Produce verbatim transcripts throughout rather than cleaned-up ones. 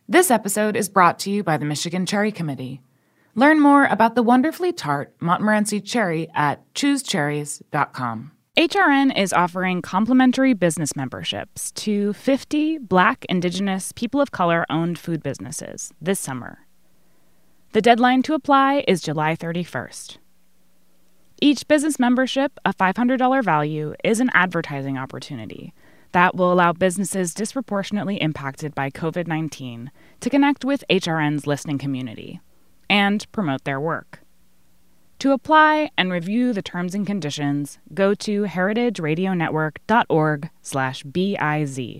This episode is brought to you by the Michigan Cherry Committee. Learn more about the wonderfully tart Montmorency cherry at choose cherries dot com. H R N is offering complimentary business memberships to fifty Black, Indigenous, people of color-owned food businesses this summer. The deadline to apply is July thirty-first. Each business membership, a five hundred dollars value, is an advertising opportunity that will allow businesses disproportionately impacted by covid nineteen to connect with H R N's listening community and promote their work. To apply and review the terms and conditions, go to heritageradionetwork.org slash BIZ.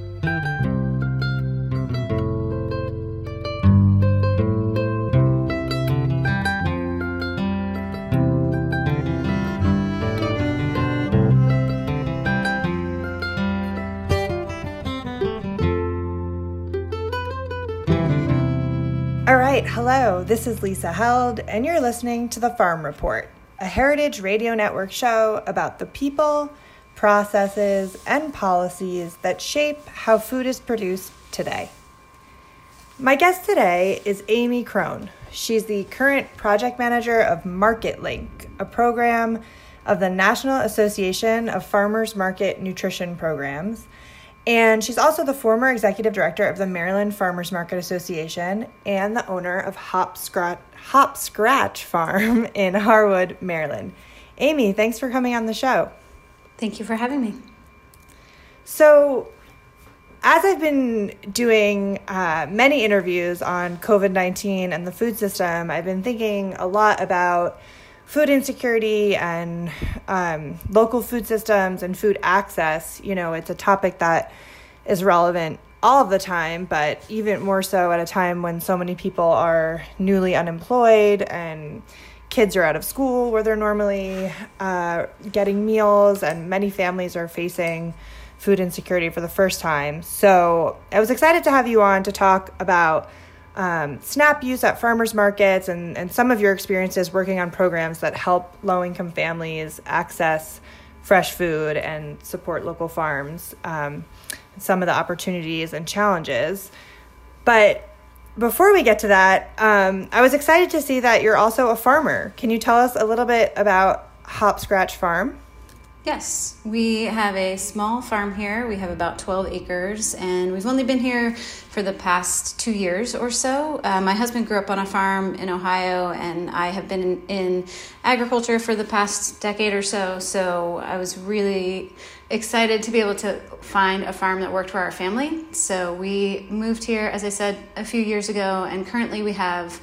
All right, hello, this is Lisa Held, and you're listening to The Farm Report, a Heritage Radio Network show about the people, processes, and policies that shape how food is produced today. My guest today is Amy Crone. She's the current project manager of MarketLink, a program of the National Association of Farmers Market Nutrition Programs. And she's also the former executive director of the Maryland Farmers Market Association and the owner of Hop Scratch, Hop Scratch Farm in Harwood, Maryland. Amy, thanks for coming on the show. Thank you for having me. So, as I've been doing uh, many interviews on covid nineteen and the food system, I've been thinking a lot about food insecurity and um, local food systems and food access. You know, it's a topic that is relevant all of the time, but even more so at a time when so many people are newly unemployed and kids are out of school where they're normally uh, getting meals, and many families are facing food insecurity for the first time. So I was excited to have you on to talk about Um, SNAP use at farmers markets and, and some of your experiences working on programs that help low-income families access fresh food and support local farms, um, some of the opportunities and challenges. But before we get to that, um, I was excited to see that you're also a farmer. Can you tell us a little bit about Hop Scratch Farm? Yes, we have a small farm here. We have about twelve acres, and we've only been here for the past two years or so. Uh, my husband grew up on a farm in Ohio, and I have been in, in agriculture for the past decade or so, so I was really excited to be able to find a farm that worked for our family. So we moved here, as I said, a few years ago, and currently we have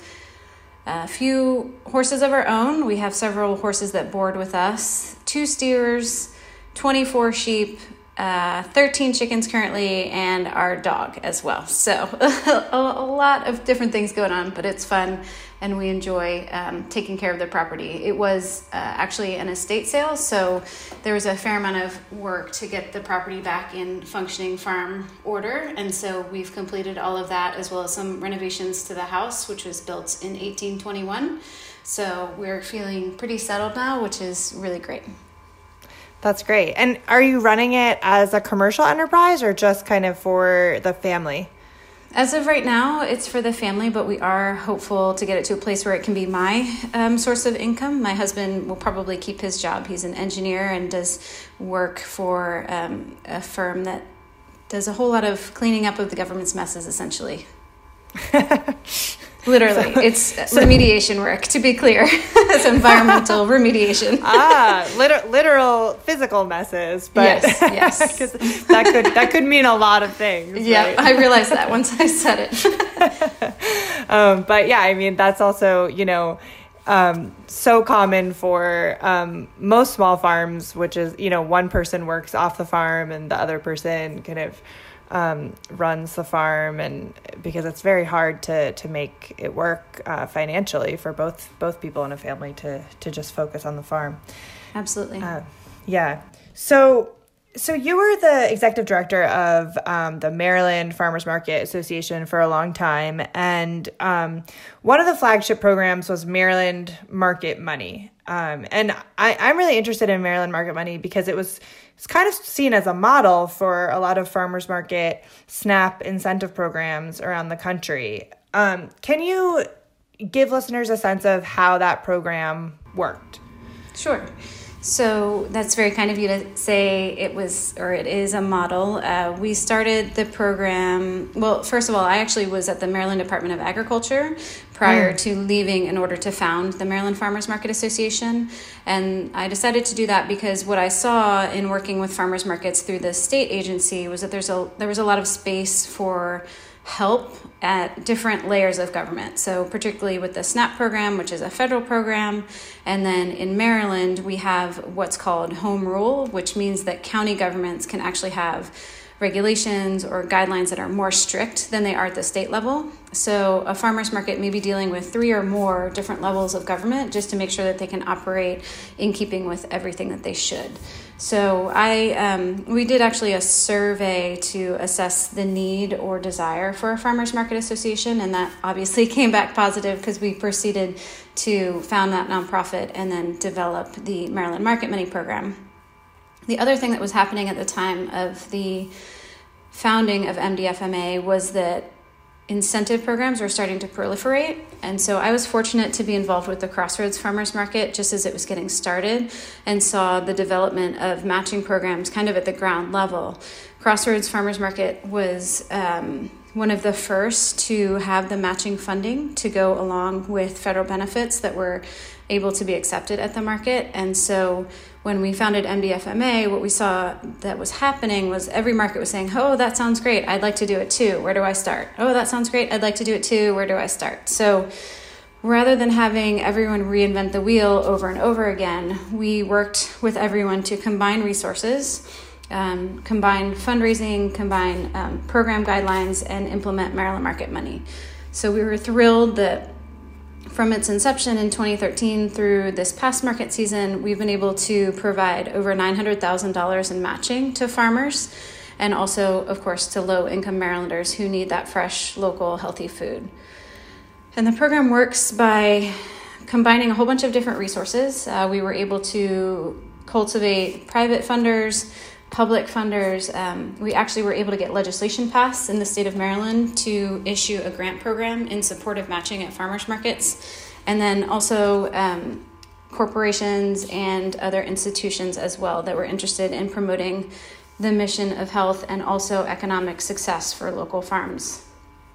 a few horses of our own. We have several horses that board with us, two steers, twenty-four sheep, uh, thirteen chickens currently, and our dog as well. So a, a lot of different things going on, but it's fun, and we enjoy um, taking care of the property. It was uh, actually an estate sale, so there was a fair amount of work to get the property back in functioning farm order, and so we've completed all of that, as well as some renovations to the house, which was built in eighteen twenty-one. So we're feeling pretty settled now, which is really great. That's great. And are you running it as a commercial enterprise or just kind of for the family? As of right now, it's for the family, but we are hopeful to get it to a place where it can be my um, source of income. My husband will probably keep his job. He's an engineer and does work for um, a firm that does a whole lot of cleaning up of the government's messes, essentially. Literally, so, it's so, remediation work, to be clear. It's environmental remediation. Ah, liter- literal physical messes. But yes, yes. that could that could mean a lot of things. Yeah, right? I realized that once I said it. um, but yeah, I mean, that's also, you know, um, so common for um, most small farms, which is, you know, one person works off the farm and the other person kind of Um, runs the farm, and because it's very hard to to make it work uh, financially for both both people in a family to to just focus on the farm. Absolutely. Uh, yeah. So So you were the executive director of um, the Maryland Farmers Market Association for a long time, and um, one of the flagship programs was Maryland Market Money. Um, and I, I'm really interested in Maryland Market Money because it was it's kind of seen as a model for a lot of farmers market SNAP incentive programs around the country. Um, can you give listeners a sense of how that program worked? Sure. So that's very kind of you to say it was, or it is a model. Uh, we started the program, well, first of all, I actually was at the Maryland Department of Agriculture prior mm. to leaving in order to found the Maryland Farmers Market Association. And I decided to do that because what I saw in working with farmers markets through the state agency was that there's a there was a lot of space for help at different layers of government. So particularly with the SNAP program, which is a federal program. And then in Maryland, we have what's called home rule, which means that county governments can actually have regulations or guidelines that are more strict than they are at the state level. So a farmer's market may be dealing with three or more different levels of government just to make sure that they can operate in keeping with everything that they should. So I um, we did actually a survey to assess the need or desire for a farmers market association, and that obviously came back positive because we proceeded to found that nonprofit and then develop the Maryland Market Money program. The other thing that was happening at the time of the founding of M D F M A was that incentive programs were starting to proliferate. And so I was fortunate to be involved with the Crossroads Farmers Market just as it was getting started and saw the development of matching programs kind of at the ground level. Crossroads Farmers Market was um, one of the first to have the matching funding to go along with federal benefits that were able to be accepted at the market. And so when we founded M D F M A, what we saw that was happening was every market was saying, oh, that sounds great. I'd like to do it too. Where do I start? Oh, that sounds great. I'd like to do it too. Where do I start? So rather than having everyone reinvent the wheel over and over again, we worked with everyone to combine resources, um, combine fundraising, combine um, program guidelines, and implement Maryland Market Money. So we were thrilled that from its inception in twenty thirteen through this past market season, we've been able to provide over nine hundred thousand dollars in matching to farmers and also, of course, to low-income Marylanders who need that fresh, local, healthy food. And the program works by combining a whole bunch of different resources. Uh, we were able to cultivate private funders, public funders. Um, we actually were able to get legislation passed in the state of Maryland to issue a grant program in support of matching at farmers markets. And then also um, corporations and other institutions as well that were interested in promoting the mission of health and also economic success for local farms.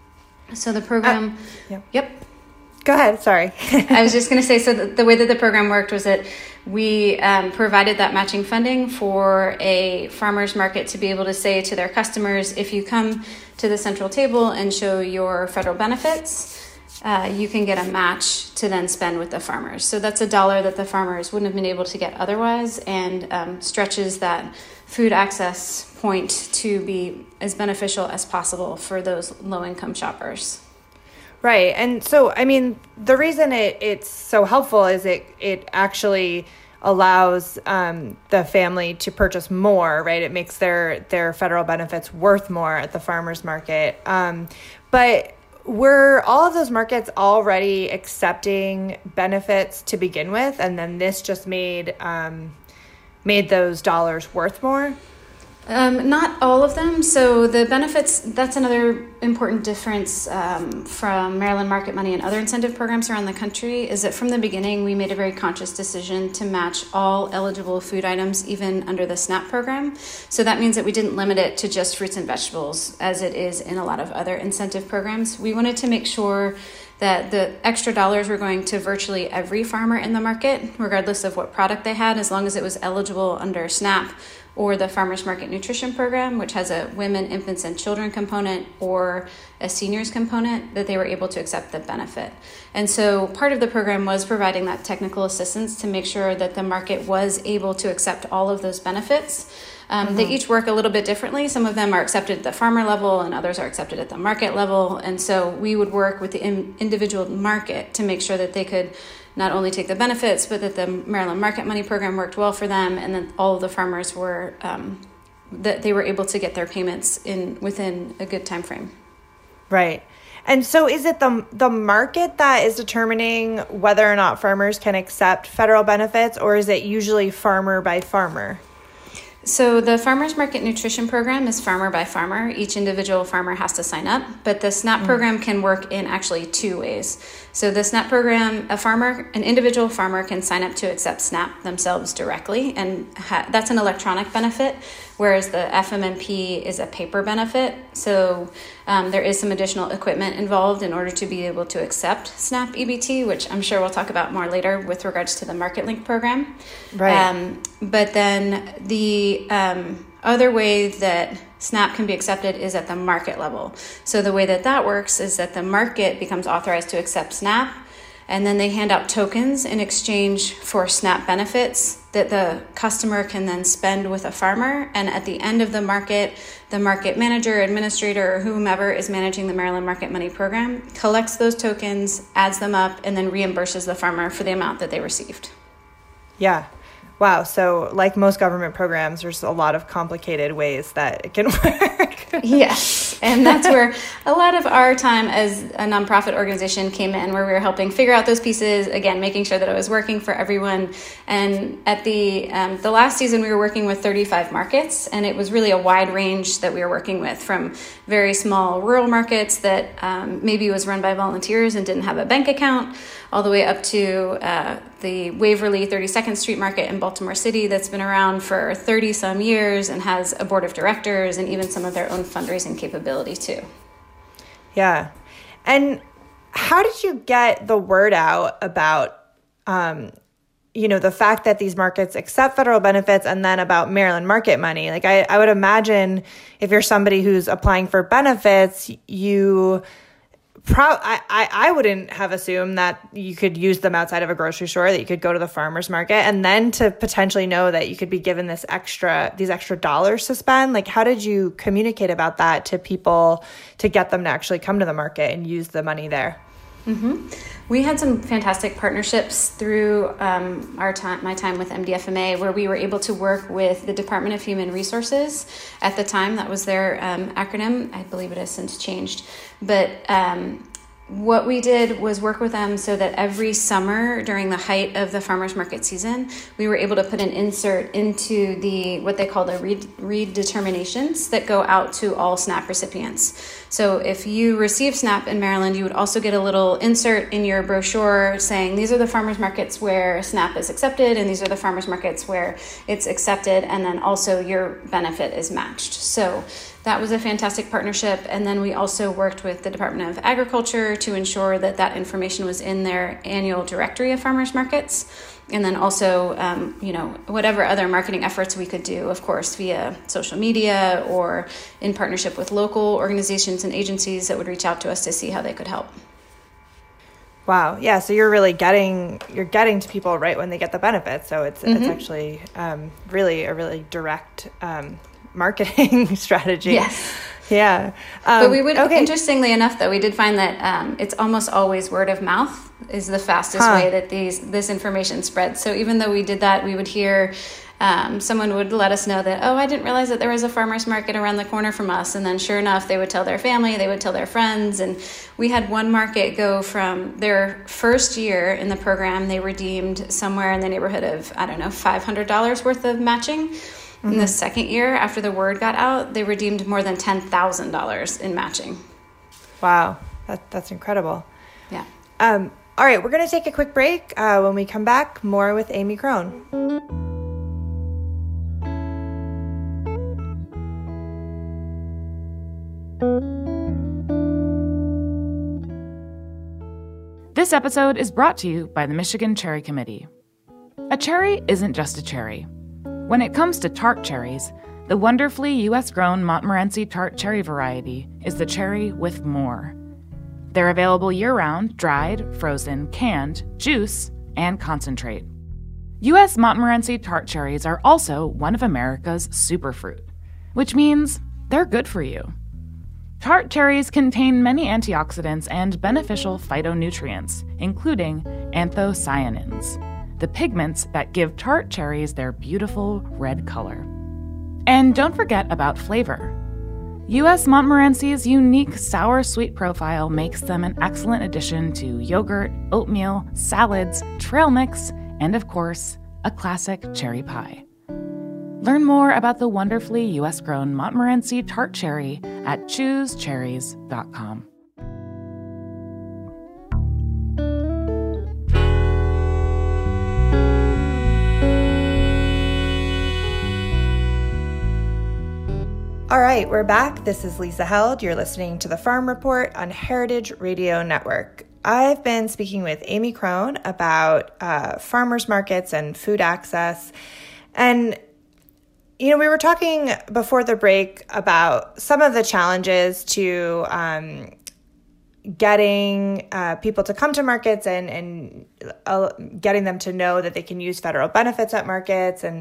So the program, uh, yeah. yep. Go ahead, sorry. I was just going to say, so the, the way that the program worked was that we um, provided that matching funding for a farmer's market to be able to say to their customers, if you come to the central table and show your federal benefits, uh, you can get a match to then spend with the farmers. So that's a dollar that the farmers wouldn't have been able to get otherwise, and um, stretches that food access point to be as beneficial as possible for those low-income shoppers. Right. And so, I mean, the reason it, it's so helpful is it it actually allows um, the family to purchase more, right? It makes their, their federal benefits worth more at the farmer's market. Um, but were all of those markets already accepting benefits to begin with, and then this just made um, made those dollars worth more? Um, not all of them. So the benefits, that's another important difference um, from Maryland Market Money and other incentive programs around the country, is that from the beginning, we made a very conscious decision to match all eligible food items, even under the SNAP program. So that means that we didn't limit it to just fruits and vegetables, as it is in a lot of other incentive programs. We wanted to make sure that the extra dollars were going to virtually every farmer in the market, regardless of what product they had, as long as it was eligible under SNAP or the Farmers Market Nutrition Program, which has a women, infants, and children component, or a seniors component, that they were able to accept the benefit. And so part of the program was providing that technical assistance to make sure that the market was able to accept all of those benefits. Um, mm-hmm. They each work a little bit differently. Some of them are accepted at the farmer level and others are accepted at the market level. And so we would work with the in- individual market to make sure that they could not only take the benefits, but that the Maryland Market Money program worked well for them, and that all of the farmers were um, that they were able to get their payments in within a good time frame. Right. And so is it the the market that is determining whether or not farmers can accept federal benefits, or is it usually farmer by farmer? So the Farmers Market Nutrition Program is farmer by farmer. Each individual farmer has to sign up, but the SNAP mm. program can work in actually two ways. So the SNAP program, a farmer, an individual farmer can sign up to accept SNAP themselves directly, and ha- that's an electronic benefit, whereas the F M N P is a paper benefit. So um, there is some additional equipment involved in order to be able to accept SNAP E B T, which I'm sure we'll talk about more later with regards to the MarketLink program. Right. Um, but then the um, other way that SNAP can be accepted is at the market level. So the way that that works is that the market becomes authorized to accept SNAP, and then they hand out tokens in exchange for SNAP benefits that the customer can then spend with a farmer. And at the end of the market, the market manager, administrator, or whomever is managing the Maryland Market Money Program collects those tokens, adds them up, and then reimburses the farmer for the amount that they received. Yeah. Wow. So like most government programs, there's a lot of complicated ways that it can work. Yes. And that's where a lot of our time as a nonprofit organization came in, where we were helping figure out those pieces, again, making sure that it was working for everyone. And at the um, the last season, we were working with thirty-five markets, and it was really a wide range that we were working with, from very small rural markets that um, maybe was run by volunteers and didn't have a bank account, all the way up to uh, the Waverly thirty-second Street Market in Baltimore City that's been around for thirty some years and has a board of directors and even some of their own fundraising capability too. Yeah. And how did you get the word out about, um, you know, the fact that these markets accept federal benefits, and then about Maryland Market Money? Like I, I would imagine if you're somebody who's applying for benefits, you... Pro- I, I, I wouldn't have assumed that you could use them outside of a grocery store, that you could go to the farmer's market, and then to potentially know that you could be given this extra, these extra dollars to spend. Like, how did you communicate about that to people to get them to actually come to the market and use the money there? Mm-hmm. We had some fantastic partnerships through um, our time, my time with M D F M A, where we were able to work with the Department of Human Resources. At the time, that was their um, acronym. I believe it has since changed. But um, what we did was work with them so that every summer during the height of the farmers market season, we were able to put an insert into the what they call the read, redeterminations that go out to all SNAP recipients. So if you receive SNAP in Maryland, you would also get a little insert in your brochure saying these are the farmers markets where SNAP is accepted, and these are the farmers markets where it's accepted, and then also your benefit is matched. So that was a fantastic partnership. And then we also worked with the Department of Agriculture to ensure that that information was in their annual directory of farmers markets. And then also, um, you know, whatever other marketing efforts we could do, of course, via social media or in partnership with local organizations and agencies that would reach out to us to see how they could help. Wow. Yeah. So you're really getting, you're getting to people right when they get the benefits. So it's, mm-hmm. it's actually um, really a really direct um marketing strategy. Yes. Yeah. Um, but we would, okay. interestingly enough, though, we did find that um, it's almost always word of mouth is the fastest huh. way that these this information spreads. So even though we did that, we would hear um, someone would let us know that, oh, I didn't realize that there was a farmer's market around the corner from us. And then sure enough, they would tell their family, they would tell their friends. And we had one market go from their first year in the program, they redeemed somewhere in the neighborhood of, I don't know, five hundred dollars worth of matching. Mm-hmm. In the second year, after the word got out, they redeemed more than ten thousand dollars in matching. Wow, that, that's incredible. Yeah. Um, all right, we're going to take a quick break. Uh, when we come back, more with Amy Crone. This episode is brought to you by the Michigan Cherry Committee. A cherry isn't just a cherry. When it comes to tart cherries, the wonderfully U S-grown Montmorency tart cherry variety is the cherry with more. They're available year-round, dried, frozen, canned, juice, and concentrate. U S Montmorency tart cherries are also one of America's superfruit, which means they're good for you. Tart cherries contain many antioxidants and beneficial phytonutrients, including anthocyanins, the pigments that give tart cherries their beautiful red color. And don't forget about flavor. U S Montmorency's unique sour-sweet profile makes them an excellent addition to yogurt, oatmeal, salads, trail mix, and of course, a classic cherry pie. Learn more about the wonderfully U S-grown Montmorency tart cherry at choose cherries dot com. All right, we're back. This is Lisa Held. You're listening to The Farm Report on Heritage Radio Network. I've been speaking with Amy Crone about uh, farmers markets and food access. And, you know, we were talking before the break about some of the challenges to um, getting uh, people to come to markets and, and uh, getting them to know that they can use federal benefits at markets. And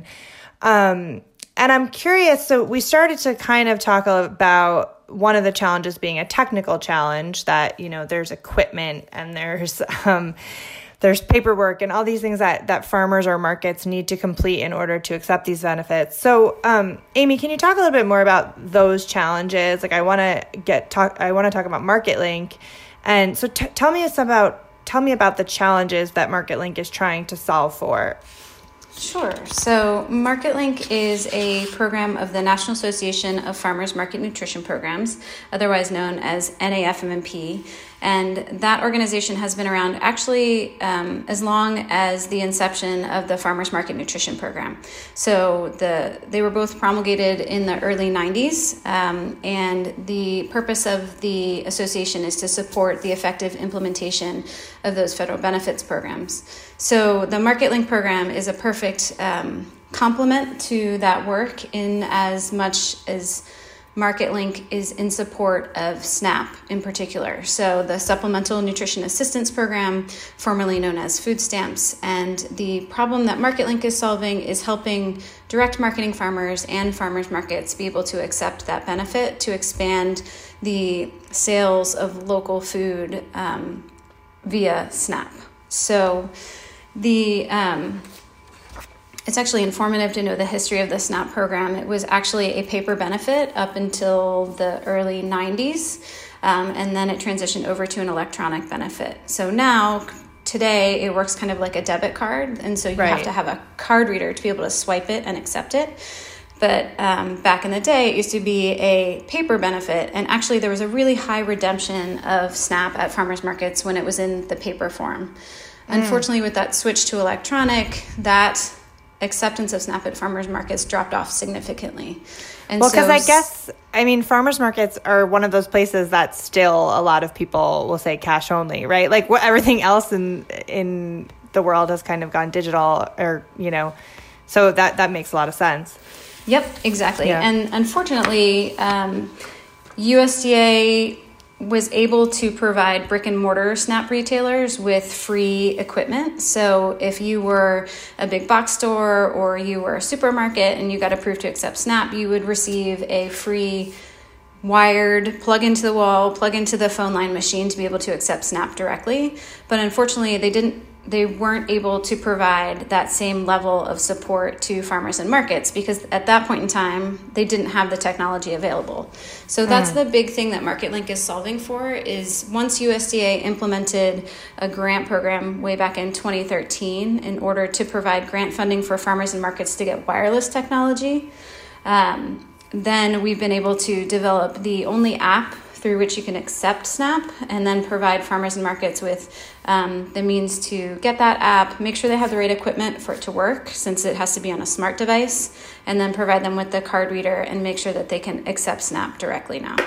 um And I'm curious, so we started to kind of talk about one of the challenges being a technical challenge, that, you know, there's equipment and there's um, there's paperwork and all these things that, that farmers or markets need to complete in order to accept these benefits. So, um, Amy, can you talk a little bit more about those challenges? Like, I want to get talk. I want to talk about MarketLink, and so t- tell me about tell me about the challenges that MarketLink is trying to solve for. Sure. So MarketLink is a program of the National Association of Farmers Market Nutrition Programs, otherwise known as N A F M N P. And that organization has been around actually um, as long as the inception of the Farmers Market Nutrition Program. So the they were both promulgated in the early nineties, um, and the purpose of the association is to support the effective implementation of those federal benefits programs. So the MarketLink program is a perfect um, complement to that work, in as much as MarketLink is in support of SNAP in particular. So the Supplemental Nutrition Assistance Program, formerly known as food stamps. And the problem that MarketLink is solving is helping direct marketing farmers and farmers markets be able to accept that benefit, to expand the sales of local food um, via SNAP. So the um, It's actually informative to know the history of the SNAP program. It was actually a paper benefit up until the early nineties, um, and then it transitioned over to an electronic benefit. So now, today, it works kind of like a debit card, and so you right. have to have a card reader to be able to swipe it and accept it. But um, back in the day, it used to be a paper benefit, and actually there was a really high redemption of SNAP at farmers markets when it was in the paper form. Mm. Unfortunately, with that switch to electronic, that acceptance of SNAP at farmers markets dropped off significantly. And well, because so, I guess, I mean, farmers markets are one of those places that still a lot of people will say cash only, right? Like what, everything else in in the world has kind of gone digital, or, you know, so that, that makes a lot of sense. Yep, exactly. Yeah. And unfortunately, um, U S D A was able to provide brick and mortar SNAP retailers with free equipment. So if you were a big box store or you were a supermarket and you got approved to accept SNAP, you would receive a free wired plug into the wall, plug into the phone line machine to be able to accept SNAP directly. But unfortunately, they didn't they weren't able to provide that same level of support to farmers and markets, because at that point in time, they didn't have the technology available. So that's mm. the big thing that MarketLink is solving for, is once U S D A implemented a grant program way back in twenty thirteen in order to provide grant funding for farmers and markets to get wireless technology, um, then we've been able to develop the only app through which you can accept SNAP, and then provide farmers and markets with um, the means to get that app, make sure they have the right equipment for it to work, since it has to be on a smart device, and then provide them with the card reader and make sure that they can accept SNAP directly now.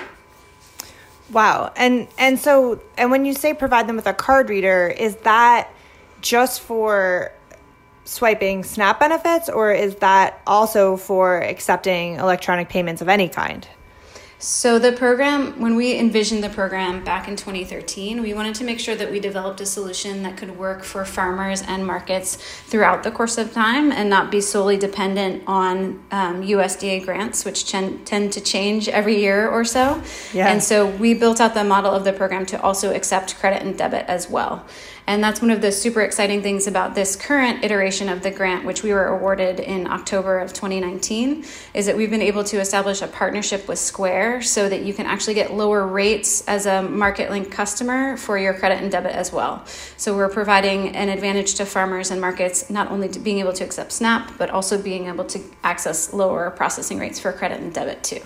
Wow. And and so, and when you say provide them with a card reader, is that just for swiping SNAP benefits, or is that also for accepting electronic payments of any kind? So the program, when we envisioned the program back in twenty thirteen, we wanted to make sure that we developed a solution that could work for farmers and markets throughout the course of time and not be solely dependent on um, U S D A grants, which ch- tend to change every year or so. Yeah. And so we built out the model of the program to also accept credit and debit as well. And that's one of the super exciting things about this current iteration of the grant, which we were awarded in October of twenty nineteen, is that we've been able to establish a partnership with Square so that you can actually get lower rates as a MarketLink customer for your credit and debit as well. So we're providing an advantage to farmers and markets, not only to being able to accept SNAP, but also being able to access lower processing rates for credit and debit too.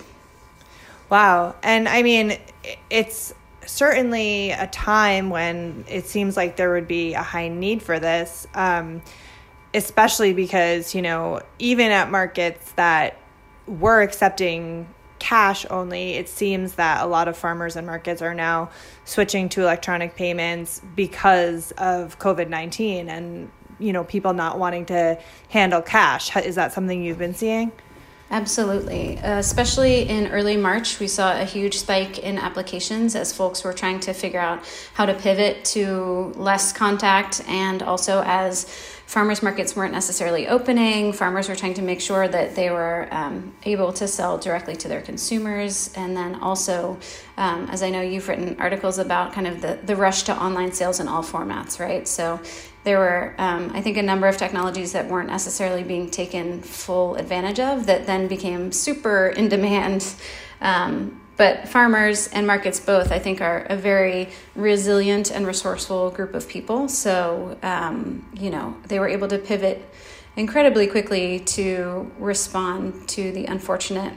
Wow. And I mean, it's certainly a time when it seems like there would be a high need for this, um, especially because, you know, even at markets that were accepting cash only, it seems that a lot of farmers and markets are now switching to electronic payments because of COVID nineteen and, you know, people not wanting to handle cash. Is that something you've been seeing? Absolutely. Uh, especially in early March, we saw a huge spike in applications as folks were trying to figure out how to pivot to less contact, and also as farmers markets weren't necessarily opening, farmers were trying to make sure that they were um, able to sell directly to their consumers. And then also, um, as I know you've written articles about kind of the, the rush to online sales in all formats, right? So there were, um, I think, a number of technologies that weren't necessarily being taken full advantage of that then became super in demand. Um, but farmers and markets both, I think, are a very resilient and resourceful group of people. So, um, you know, they were able to pivot incredibly quickly to respond to the unfortunate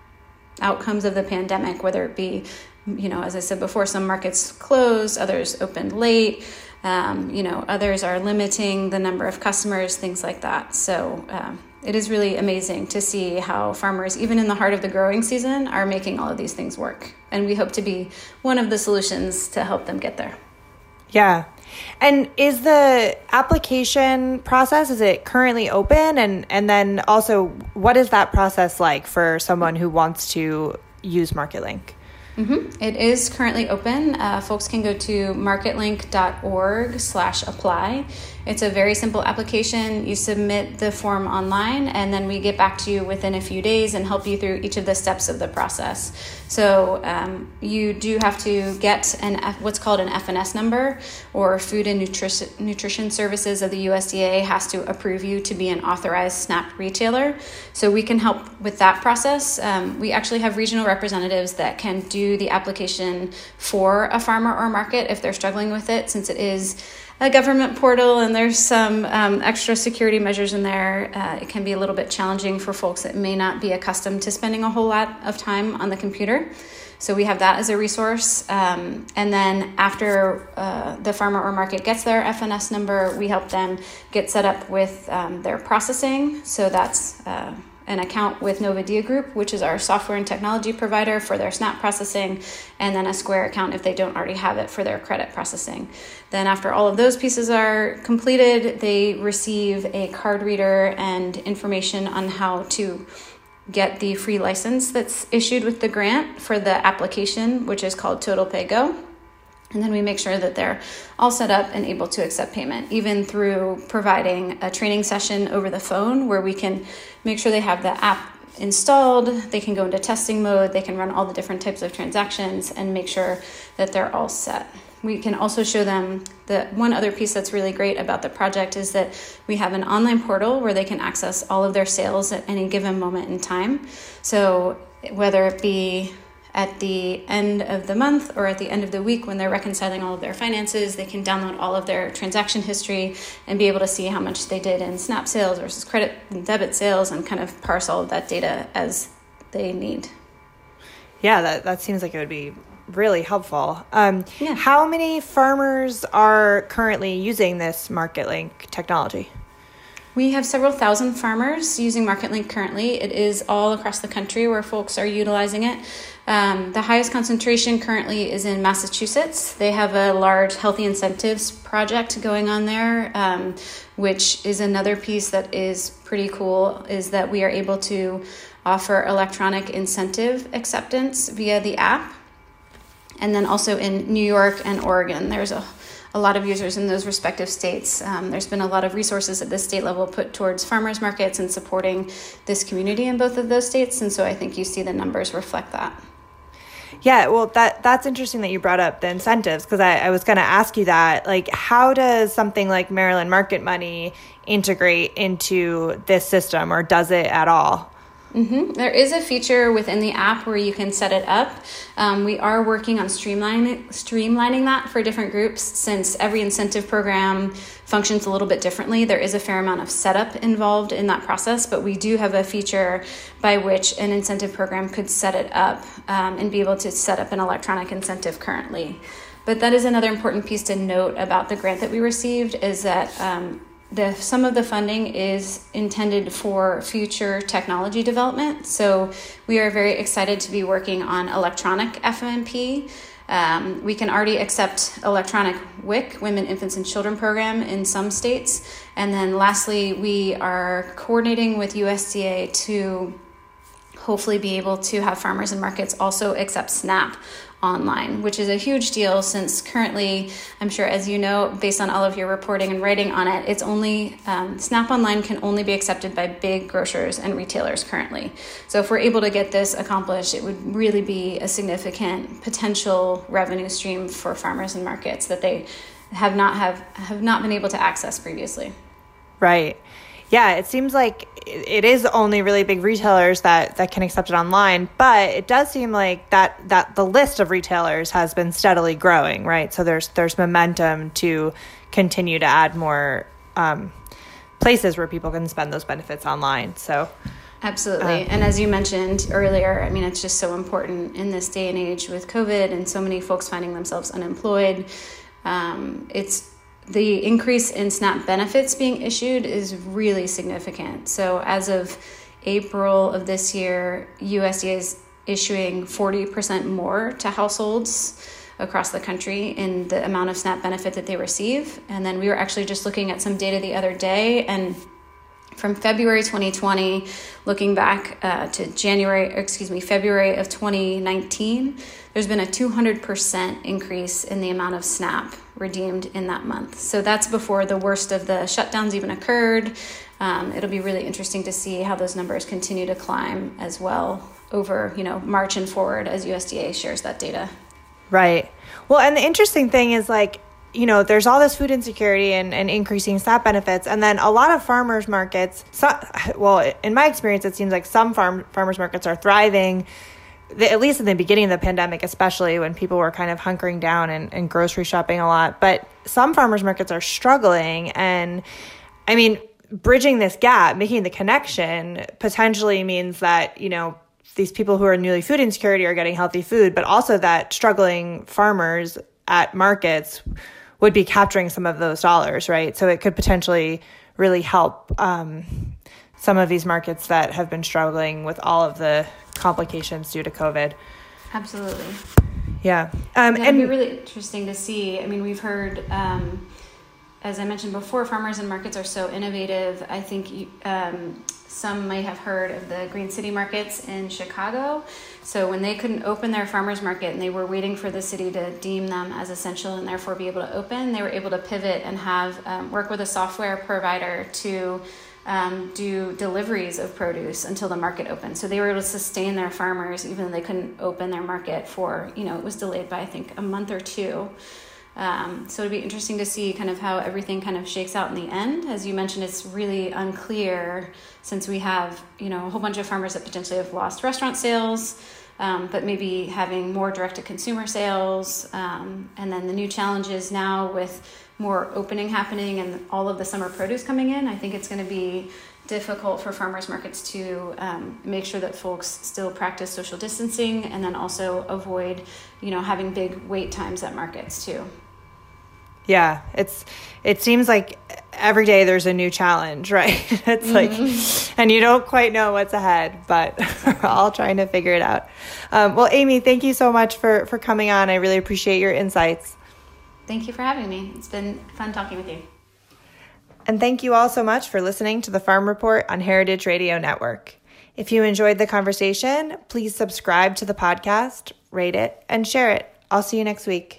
outcomes of the pandemic, whether it be, you know, as I said before, some markets closed, others opened late. Um, you know, others are limiting the number of customers, things like that. So um, it is really amazing to see how farmers, even in the heart of the growing season, are making all of these things work. And we hope to be one of the solutions to help them get there. Yeah. And is the application process, is it currently open? And, and then also, what is that process like for someone who wants to use MarketLink? Mm-hmm. It is currently open. Uh, folks can go to marketlink.org slash apply. It's a very simple application. You submit the form online, and then we get back to you within a few days and help you through each of the steps of the process. So um, you do have to get an F, what's called an F N S number, or Food and Nutrition, Nutrition Services of the U S D A has to approve you to be an authorized SNAP retailer. So we can help with that process. Um, we actually have regional representatives that can do the application for a farmer or market if they're struggling with it, since it is a government portal and there's some um, extra security measures in there. Uh, it can be a little bit challenging for folks that may not be accustomed to spending a whole lot of time on the computer. So we have that as a resource. Um, and then after uh, the farmer or market gets their F N S number, we help them get set up with um, their processing. So that's uh, an account with Novadia Group, which is our software and technology provider for their SNAP processing, and then a Square account if they don't already have it for their credit processing. Then after all of those pieces are completed, they receive a card reader and information on how to get the free license that's issued with the grant for the application, which is called TotalPay Go. And then we make sure that they're all set up and able to accept payment, even through providing a training session over the phone where we can make sure they have the app installed, they can go into testing mode, they can run all the different types of transactions and make sure that they're all set. We can also show them the one other piece that's really great about the project is that we have an online portal where they can access all of their sales at any given moment in time. So whether it be at the end of the month or at the end of the week when they're reconciling all of their finances, they can download all of their transaction history and be able to see how much they did in SNAP sales versus credit and debit sales and kind of parse all of that data as they need. Yeah, that, that seems like it would be really helpful. Um, yeah. How many farmers are currently using this MarketLink technology? We have several thousand farmers using MarketLink currently. It is all across the country where folks are utilizing it. Um, the highest concentration currently is in Massachusetts. They have a large healthy incentives project going on there, um, which is another piece that is pretty cool, is that we are able to offer electronic incentive acceptance via the app. And then also in New York and Oregon, there's a a lot of users in those respective states. Um, there's been a lot of resources at the state level put towards farmers markets and supporting this community in both of those states. And so I think you see the numbers reflect that. Yeah, well, that that's interesting that you brought up the incentives, because I, I was going to ask you that. Like, how does something like Maryland Market Money integrate into this system, or does it at all? Mm-hmm. There is a feature within the app where you can set it up. Um, we are working on streamlining streamlining that for different groups, since every incentive program functions a little bit differently. There is a fair amount of setup involved in that process, but we do have a feature by which an incentive program could set it up um, and be able to set up an electronic incentive currently. But that is another important piece to note about the grant that we received, is that um, The, some of the funding is intended for future technology development. So we are very excited to be working on electronic F M P. Um, we can already accept electronic W I C, Women, Infants, and Children program, in some states. And then lastly, we are coordinating with U S D A to hopefully be able to have farmers and markets also accept SNAP online, which is a huge deal, since currently, I'm sure as you know, based on all of your reporting and writing on it, it's only, um, SNAP Online can only be accepted by big grocers and retailers currently. So if we're able to get this accomplished, it would really be a significant potential revenue stream for farmers and markets that they have not have, have not been able to access previously. Right. Yeah, it seems like it is only really big retailers that, that can accept it online, but it does seem like that, that the list of retailers has been steadily growing, right? So there's there's momentum to continue to add more um, places where people can spend those benefits online. So absolutely. Um, and as you mentioned earlier, I mean, it's just so important in this day and age with COVID and so many folks finding themselves unemployed. Um, it's The increase in SNAP benefits being issued is really significant. So as of April of this year, U S D A is issuing forty percent more to households across the country in the amount of SNAP benefit that they receive. And then we were actually just looking at some data the other day, and from February twenty twenty, looking back uh, to January, excuse me, February of twenty nineteen, there's been a two hundred percent increase in the amount of SNAP redeemed in that month. So that's before the worst of the shutdowns even occurred. Um, it'll be really interesting to see how those numbers continue to climb as well over, you know, March and forward as U S D A shares that data. Right. Well, and the interesting thing is, like, you know, there's all this food insecurity and, and increasing SNAP benefits. And then a lot of farmers markets, so, well, in my experience, it seems like some farm farmers markets are thriving, at least in the beginning of the pandemic, especially when people were kind of hunkering down and, and grocery shopping a lot. But some farmers markets are struggling. And I mean, bridging this gap, making the connection potentially means that, you know, these people who are newly food insecurity are getting healthy food, but also that struggling farmers at markets would be capturing some of those dollars, right? So it could potentially really help um, some of these markets that have been struggling with all of the complications due to COVID. Absolutely. Yeah. Um, It'd and be really interesting to see. I mean, we've heard, um, as I mentioned before, farmers and markets are so innovative. I think um, some might have heard of the Green City markets in Chicago. So when they couldn't open their farmers market and they were waiting for the city to deem them as essential and therefore be able to open, they were able to pivot and have um, work with a software provider to um, do deliveries of produce until the market opened. So they were able to sustain their farmers even though they couldn't open their market for, you know, it was delayed by I think a month or two. Um, so it'd be interesting to see kind of how everything kind of shakes out in the end. As you mentioned, it's really unclear since we have, you know, a whole bunch of farmers that potentially have lost restaurant sales, um, but maybe having more direct-to-consumer sales. Um, and then the new challenges now with more opening happening and all of the summer produce coming in, I think it's going to be difficult for farmers markets to um, make sure that folks still practice social distancing and then also avoid, you know, having big wait times at markets too. Yeah, it's it seems like every day there's a new challenge, right? It's mm-hmm. like, and you don't quite know what's ahead, but we're all trying to figure it out. Um, well, Amy, thank you so much for, for coming on. I really appreciate your insights. Thank you for having me. It's been fun talking with you. And thank you all so much for listening to the Farm Report on Heritage Radio Network. If you enjoyed the conversation, please subscribe to the podcast, rate it, and share it. I'll see you next week.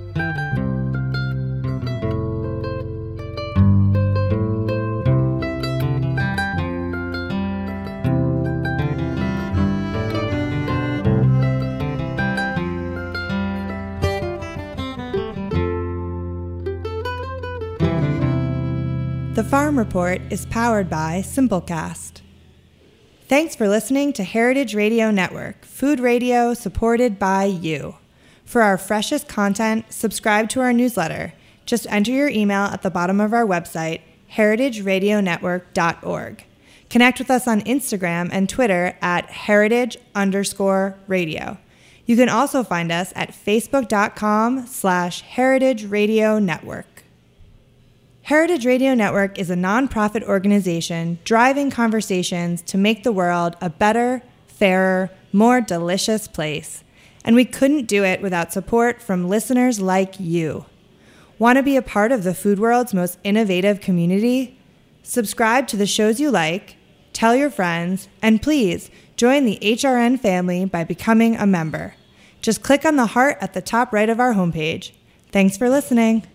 The Farm Report is powered by Simplecast. Thanks for listening to Heritage Radio Network, food radio supported by you. For our freshest content, subscribe to our newsletter. Just enter your email at the bottom of our website, heritage radio network dot org. Connect with us on Instagram and Twitter at heritage underscore radio. You can also find us at facebook.com slash heritage radio network. Heritage Radio Network is a nonprofit organization driving conversations to make the world a better, fairer, more delicious place. And we couldn't do it without support from listeners like you. Want to be a part of the food world's most innovative community? Subscribe to the shows you like, tell your friends, and please join the H R N family by becoming a member. Just click on the heart at the top right of our homepage. Thanks for listening.